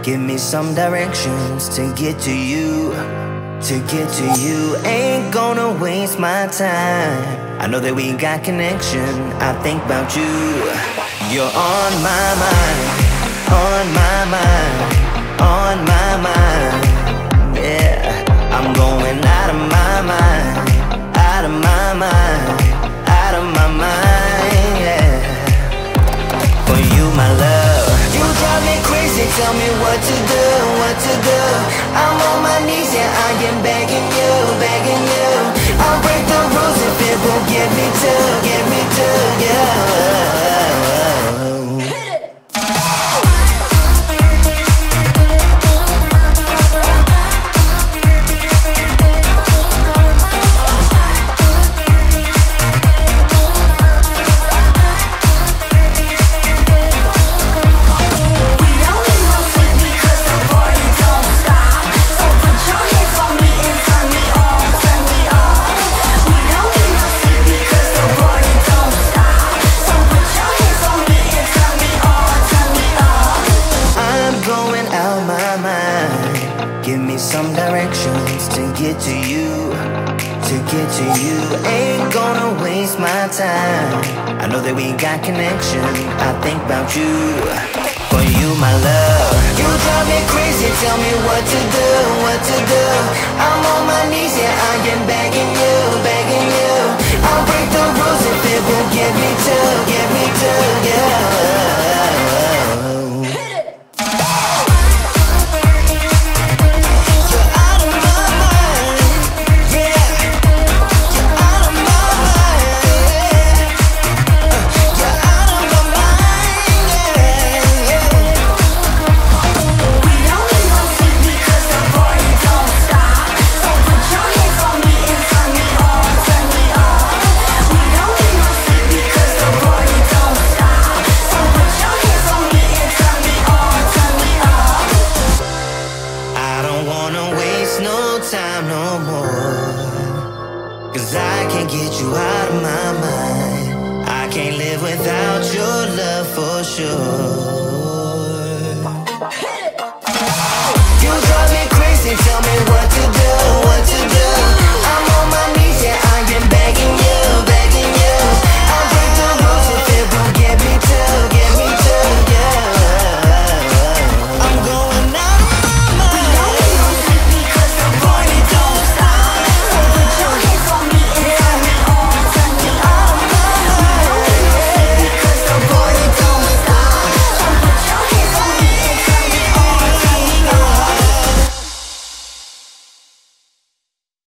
Give me some directions to get to you. To get to you, ain't gonna waste my time. I know that we got connection. I think about you. You're on my mind, on my mind, on my mind. Yeah, I'm going out of my mind, out of my mind, out of my mind. Yeah, for you, my love. You drive me crazy, tell me what to do, what to do. I'm on my knees, yeah, I am begging you, begging you. I'll break the rules if it will get me to you. Give me some directions to get to you, to get to you. Ain't gonna waste my time. I know that we got connection. I think about you, for you, my love. You drive me crazy, tell me what to do, what to do. I'm on my knees, yeah, I am begging you, begging you. I'll break the rules if it will get me to you. Time no more, 'cause I can't get you out of my mind. I can't live without your love for sure.